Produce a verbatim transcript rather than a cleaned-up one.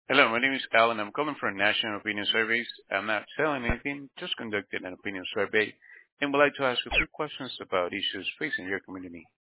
Hello, my name is Alan. I'm calling from National Opinion Surveys. I'm not selling anything, just conducting an opinion survey, and would like to ask a few questions about issues facing your community.